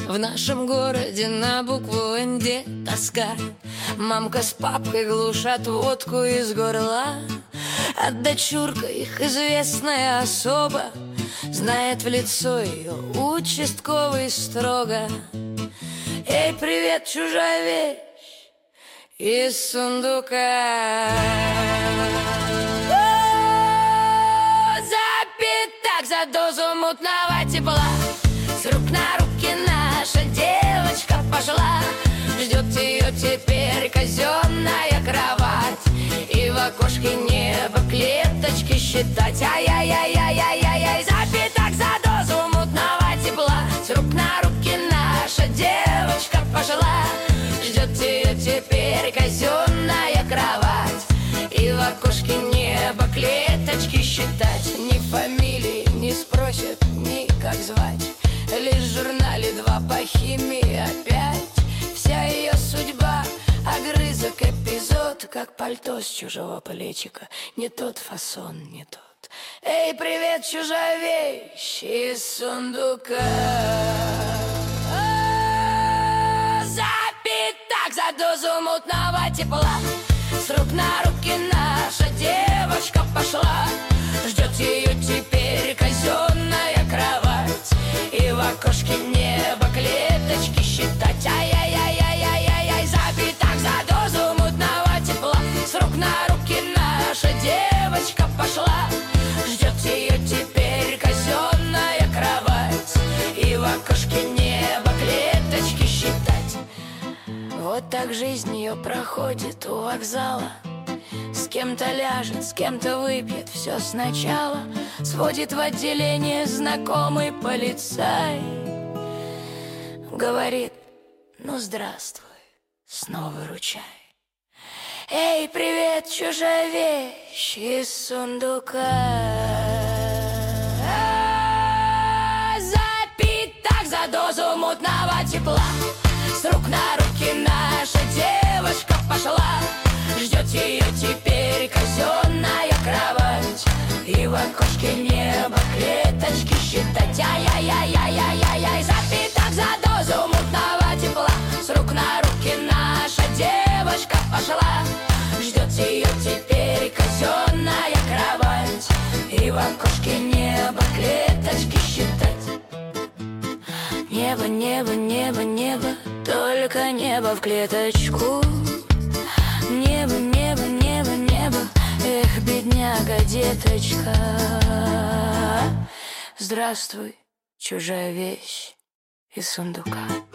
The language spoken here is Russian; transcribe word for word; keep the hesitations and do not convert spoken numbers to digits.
В нашем городе на букву Н Д тоска. Мамка с папкой глушат водку из горла, а дочурка, их известная особа, знает в лицо ее участковый строго. Эй, привет, чужая вещь из сундука. За пятак, за дозу мутного тепла, с рук на руки наша девочка пошла. Ждет ее теперь казенная кровать, и в окошке небо клеточки считать. Ай-яй-яй-яй-яй-яй-яй. За пятак, за дозу мутного тепла, с рук на руки наша девочка пошла. Ждет ее теперь казенная кровать, и в окошке небо клеточки считать. Ни фамилии не спросят, ни как звать, лишь в журнале два по химии опять. Вся ее судьба — огрызок, эпизод, как пальто с чужого плечика. Не тот фасон, не тот. Эй, привет, чужая вещь из сундука. За пятак, за дозу мутного тепла, с рук на руки наша девочка пошла. Ждет ее теперь казенная кровать, и в окошке небо клеточки считать. Ай-яй-яй-яй-яй-яй. За пятак, за дозу мутного тепла, с рук на руки наша девочка пошла. Ждет ее теперь казенная кровать, и в окошке небо клеточки считать. Вот так жизнь ее проходит у вокзала. С кем-то ляжет, с кем-то выпьет все сначала. Сводит в отделение знакомый полицай, говорит: ну здравствуй, снова выручай. Эй, привет, чужая вещь из сундука. За пятак, за дозу мутного тепла, с рук на руки наша девочка пошла. Ждет ее теперь казенная кровать, и в окошке небо клеточки считать. Ай-яй-яй-яй-яй-яй. За пятак, за дозу мутного тепла, с рук на руки наша девочка пошла. Ждет ее теперь казенная кровать, и в окошке небо клеточки считать. Небо, небо, небо, небо, только небо в клеточку. Небо, небо, небо, небо, эх, бедняга, деточка. Здравствуй, чужая вещь из сундука.